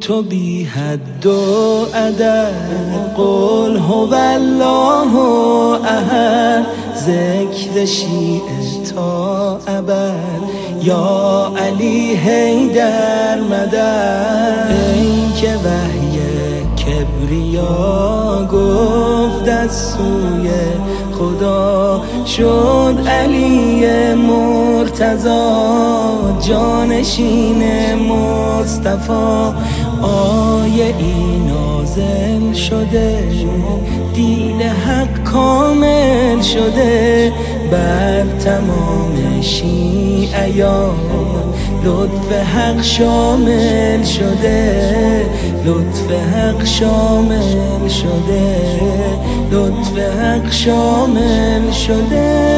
تو بی حد و عدد، قل هو الله احد، ذکر شیعه تا ابد، یا علی حیدر مدد. ای که وحی کبریا گفت از سوی خدا، شد علی مرتضی جانشین مصطفی. آیه ای نازل شده، دین حق کامل شده، بر تمام شیعیان لطف حق شامل شده، لطف حق شامل شده، لطف حق شامل شده.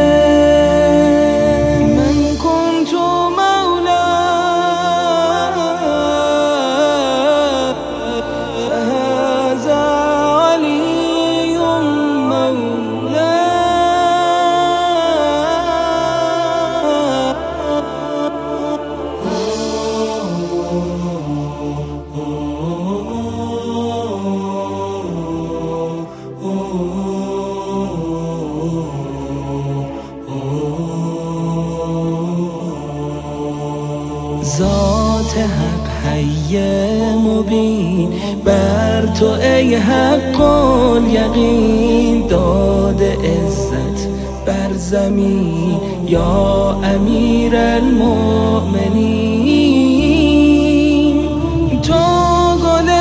ذات حق حی مبین، بر تو ای حق الیقین، داد عزت بر زمین یا امیر المؤمنین. تو گل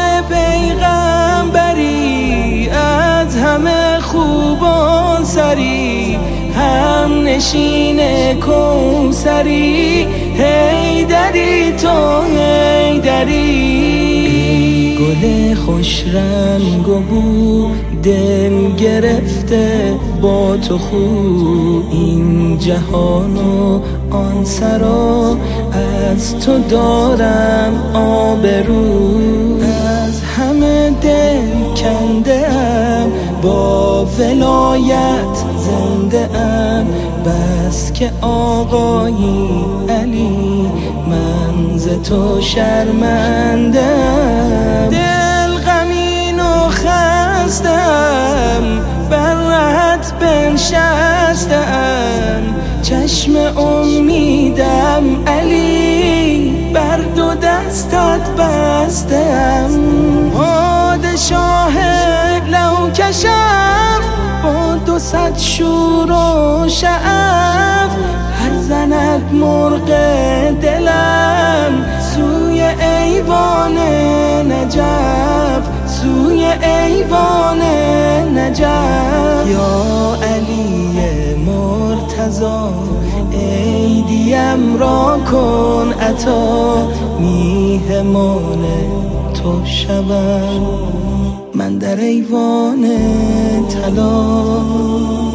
پیغمبری، از همه خوبان سری، هم نشین کوثری، حیدری تو حیدری. گل خوش رنگ و بو، دل گرفته با تو خو، این جهان و آن سرا، از تو دارم آبرو. از همه دل کنده ام، با ولایت زنده ام، بس که آقایی علی، من ز تو شرمندم. دل غمین و خستم، بر رهت بنشستم، چشم امیدم علی، بر دو دستت بستم. پادشاه لو کشف، با 200 شور و شعف، هر زند مرغ دلم، سوی ایوان نجف، سوی ایوان نجف. یا علی مرتضی، عیدیم را کن عطا، میهمان تو شوم من در ایوان طلا.